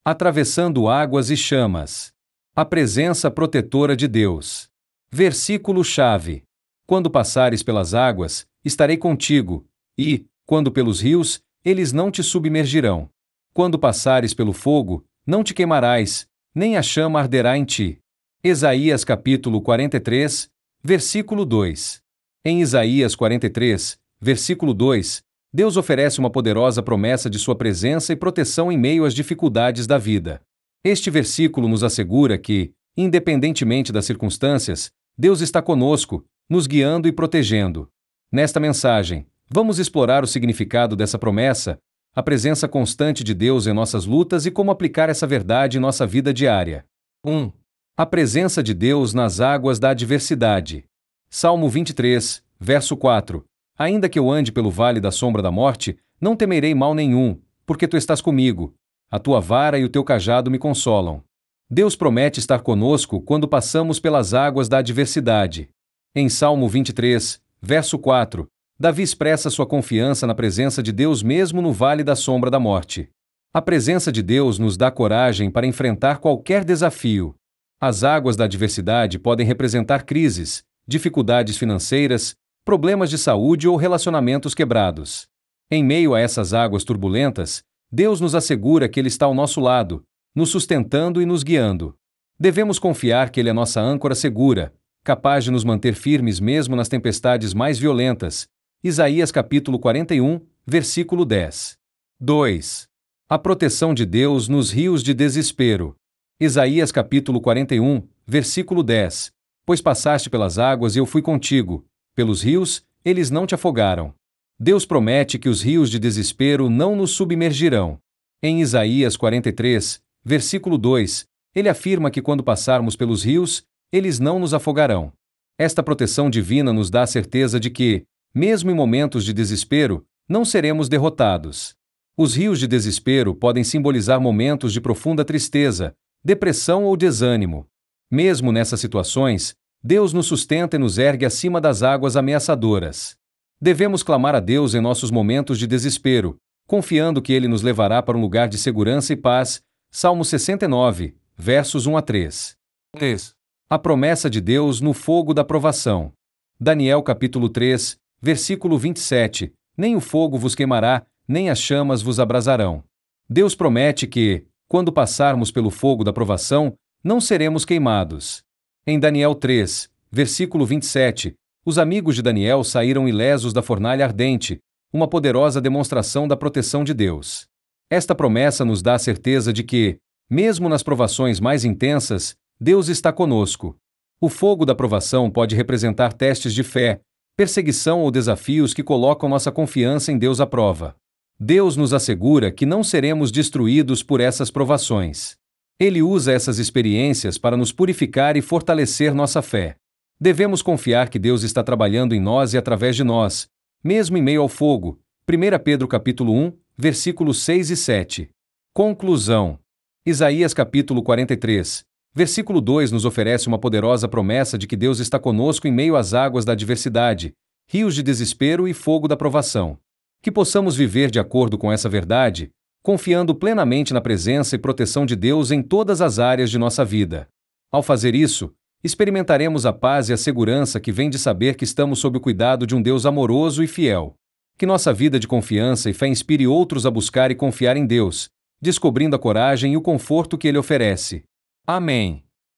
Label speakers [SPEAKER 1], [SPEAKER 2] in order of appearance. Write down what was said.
[SPEAKER 1] Atravessando águas e chamas. A presença protetora de Deus. Versículo-chave. Quando passares pelas águas, estarei contigo, e, quando pelos rios, eles não te submergirão. Quando passares pelo fogo, não te queimarás, nem a chama arderá em ti. Isaías capítulo 43, versículo 2. Em Isaías 43, versículo 2, Deus oferece uma poderosa promessa de sua presença e proteção em meio às dificuldades da vida. Este versículo nos assegura que, independentemente das circunstâncias, Deus está conosco, nos guiando e protegendo. Nesta mensagem, vamos explorar o significado dessa promessa, a presença constante de Deus em nossas lutas e como aplicar essa verdade em nossa vida diária. 1. A presença de Deus nas águas da adversidade. Salmo 23, verso 4. Ainda que eu ande pelo vale da sombra da morte, não temerei mal nenhum, porque tu estás comigo. A tua vara e o teu cajado me consolam. Deus promete estar conosco quando passamos pelas águas da adversidade. Em Salmo 23, verso 4, Davi expressa sua confiança na presença de Deus mesmo no vale da sombra da morte. A presença de Deus nos dá coragem para enfrentar qualquer desafio. As águas da adversidade podem representar crises, dificuldades financeiras, problemas de saúde ou relacionamentos quebrados. Em meio a essas águas turbulentas, Deus nos assegura que Ele está ao nosso lado, nos sustentando e nos guiando. Devemos confiar que Ele é nossa âncora segura, capaz de nos manter firmes mesmo nas tempestades mais violentas. Isaías capítulo 41, versículo 10. 2. A proteção de Deus nos rios de desespero. Isaías capítulo 41, versículo 10. Pois passaste pelas águas e eu fui contigo, pelos rios, eles não te afogaram. Deus promete que os rios de desespero não nos submergirão. Em Isaías 43, versículo 2, ele afirma que quando passarmos pelos rios, eles não nos afogarão. Esta proteção divina nos dá a certeza de que, mesmo em momentos de desespero, não seremos derrotados. Os rios de desespero podem simbolizar momentos de profunda tristeza, depressão ou desânimo. Mesmo nessas situações, Deus nos sustenta e nos ergue acima das águas ameaçadoras. Devemos clamar a Deus em nossos momentos de desespero, confiando que Ele nos levará para um lugar de segurança e paz. Salmo 69, versos 1 a 3. 3. A promessa de Deus no fogo da provação. Daniel capítulo 3, versículo 27. Nem o fogo vos queimará, nem as chamas vos abrasarão. Deus promete que, quando passarmos pelo fogo da provação, não seremos queimados. Em Daniel 3, versículo 27, os amigos de Daniel saíram ilesos da fornalha ardente, uma poderosa demonstração da proteção de Deus. Esta promessa nos dá a certeza de que, mesmo nas provações mais intensas, Deus está conosco. O fogo da provação pode representar testes de fé, perseguição ou desafios que colocam nossa confiança em Deus à prova. Deus nos assegura que não seremos destruídos por essas provações. Ele usa essas experiências para nos purificar e fortalecer nossa fé. Devemos confiar que Deus está trabalhando em nós e através de nós, mesmo em meio ao fogo. 1 Pedro capítulo 1, versículos 6 e 7. Conclusão. Isaías capítulo 43, versículo 2 nos oferece uma poderosa promessa de que Deus está conosco em meio às águas da adversidade, rios de desespero e fogo da provação. Que possamos viver de acordo com essa verdade, confiando plenamente na presença e proteção de Deus em todas as áreas de nossa vida. Ao fazer isso, experimentaremos a paz e a segurança que vem de saber que estamos sob o cuidado de um Deus amoroso e fiel. Que nossa vida de confiança e fé inspire outros a buscar e confiar em Deus, descobrindo a coragem e o conforto que Ele oferece. Amém.